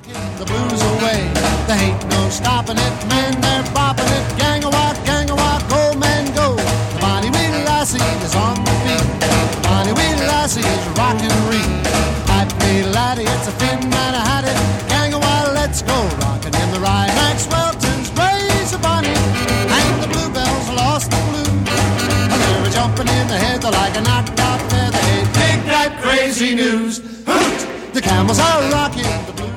rocking the blues away. There ain't no stopping it, man, they're bopping it. Gang a walk, old man go. The bonny wee lassie is on the beat. The bonny wee lassie is rocking Ree. Happy laddie, it's a fin man, I had it. Gang a walk, let's go, rocking in the rye. Maxwellton's Gray's a bonny, and the bluebells lost the blues. And they were jumping in the head like a knocked out feather. Big that crazy news. Hoot! The camels are rocking the blues.